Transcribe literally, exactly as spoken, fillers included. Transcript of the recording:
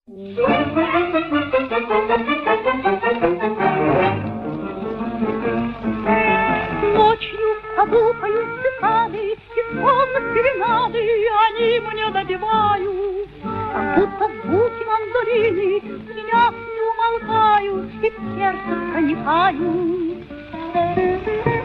Ночью в саду поют цикады, и словно серенады они мне напевают, как будто звуки мандолины меня не умолкают и в сердце проникают.